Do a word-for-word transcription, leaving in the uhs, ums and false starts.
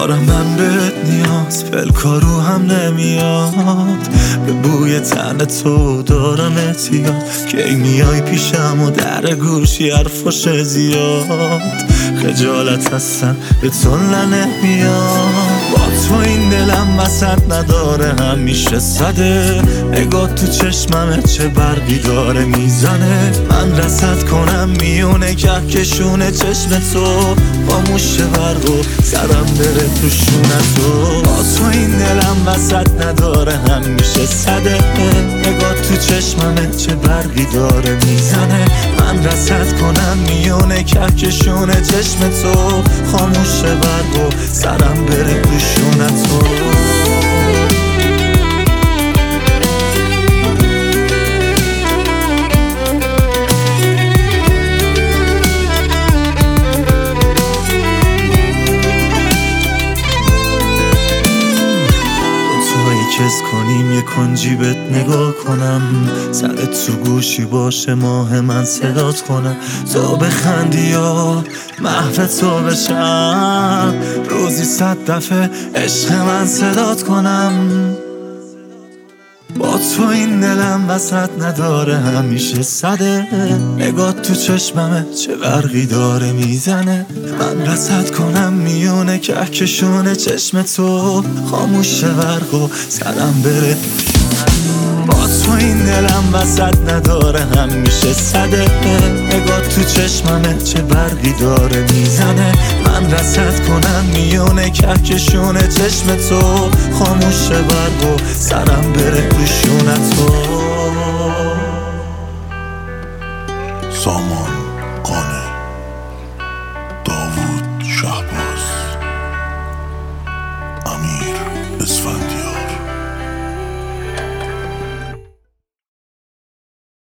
دارم من بهت نیاز، پلکارو هم نمیاد. به بوی تن تو دارم احتیاط، کی میای پیشم و در گوشی حرفاش زیاد. خجالت هستن به تو نمیاد، با تو این دلم وسط نداره همیشه صده. نگاه تو چشممه چه برقی داره میزنه، من رصد کنم میونه کهکشون چشم تو. خاموش برق و سرم بره تو شونه تو، با تو این دلم وسط نداره همیشه صده. نگاه تو چشممه چه برقی داره میزنه، من رصد کنم میونه کهکشون چشم تو. خاموش برق و سرم بره تو شونه تو. کس کنیم یه کنجی بهت نگاه کنم، سرت تو گوشی باشه ماه من صدات کنم. تو بخندی یا محو تو بشم، روزی صد دفعه عشق من صدات کنم. با تو این دلم وسط نداره همیشه صده. نگاه تو چشممه چه برقی داره میزنه، من رصد کنم میونه کهکشون چشم تو. خاموش برق و سرم بره، با تو این دلم وسط نداره همیشه صده. نگاه تو چشممه چه برقی داره میزنه، من رصد کنم میونه کهکشون چشم تو. خاموش برق و سرم بره تو شونه تو. سامان قانع، داوود شهباز، امیر اسفندیار.